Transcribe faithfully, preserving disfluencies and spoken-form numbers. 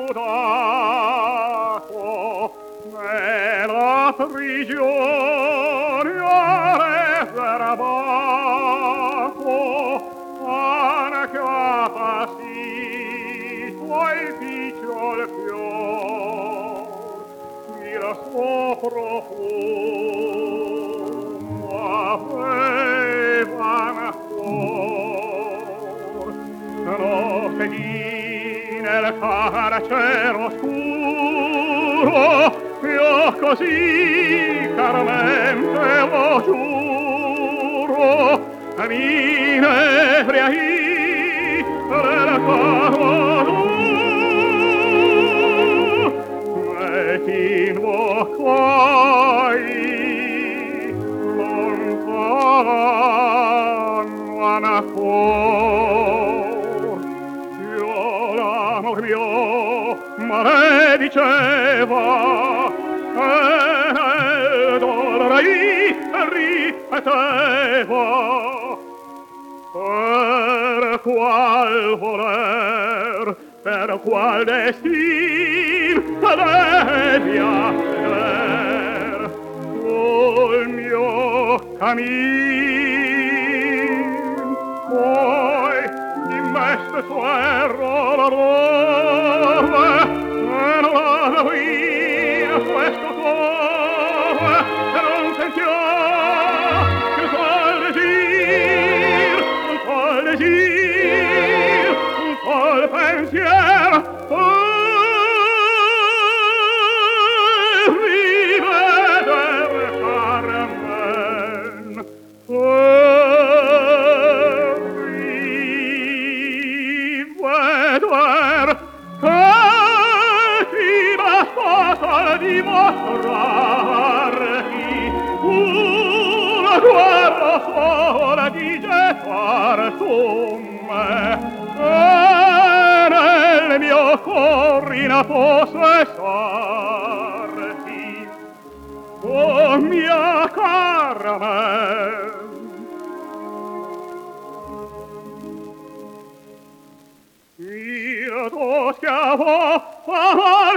scudato nella prigione reservato, anacchiatasi tuoi picciol fior, il suo profumo avevan cuor. Notte di nel carcere oscuro, io così caramente lo giuro, mi inebriai del cavolo e ti invocai lontano anacor. Io l'amor mio malediceva e nel dolore ripeteva, per qual voler, per qual destin devi acceder sul mio cammin. Poi in meste suerro l'amore e non la guida questo cuore e non sentiò che un sol desir, un sol desir, un sol pensier per riveder Carmen, per riveder che ti bastò dimostrarti una guerra sola di gettar su me e nel mio cor in fosse sarti, oh mia Carmen. Io tuo schiavo amai